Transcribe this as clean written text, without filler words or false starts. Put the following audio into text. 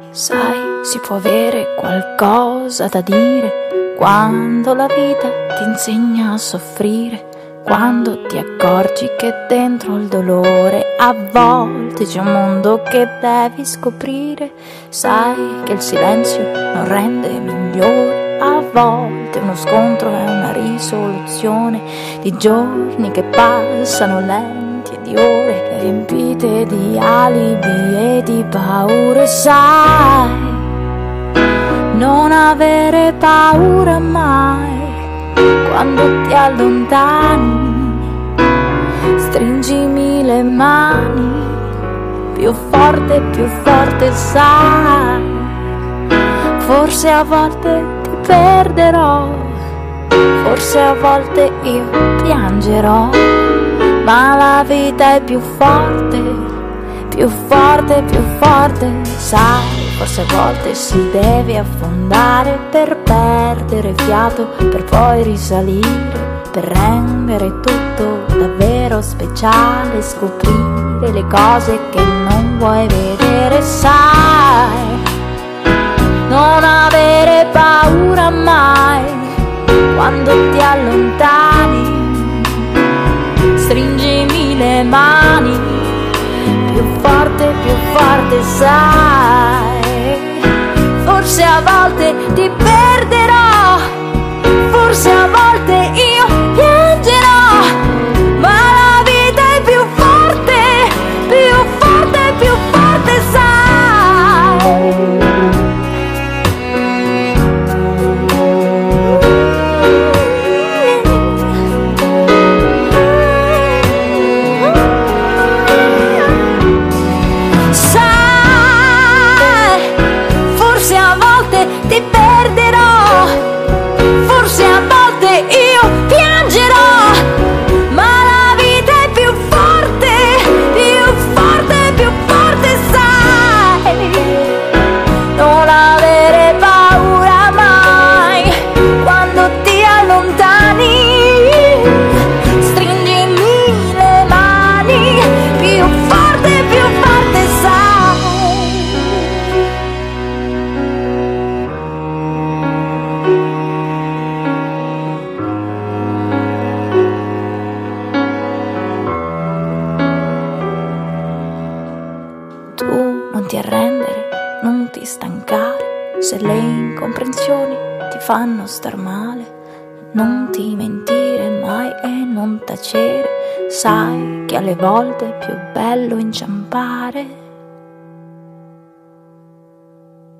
Sai, si può avere qualcosa da dire quando la vita ti insegna a soffrire, quando ti accorgi che dentro il dolore a volte c'è un mondo che devi scoprire. Sai che il silenzio non rende migliore, a volte uno scontro è una risoluzione di giorni che passano lenti e di ore riempite di alibi e di paure. Sai, non avere paura mai quando ti allontani, stringimi le mani più forte, sai, forse a volte ti perderò, forse a volte io piangerò, ma la vita è più forte, sai, forse a volte si deve affondare per perdere fiato, per poi risalire, per rendere tutto davvero speciale, scoprire le cose che non vuoi vedere. Sai, non avere paura mai quando ti allontani, stringimi le mani più forte, sai, forse a volte ti perderò, forse a volte io piangerò, ma la vita è più forte, sai. Ti perderò, forse a volte io piangerò, ma la vita è più forte, sai. Non avere paura mai quando ti allontani, stringimi le mani più forte, sai. Tu non ti arrendere, non ti stancare, se le incomprensioni ti fanno star male, non ti mentire mai e non tacere, sai che alle volte è più bello inciampare.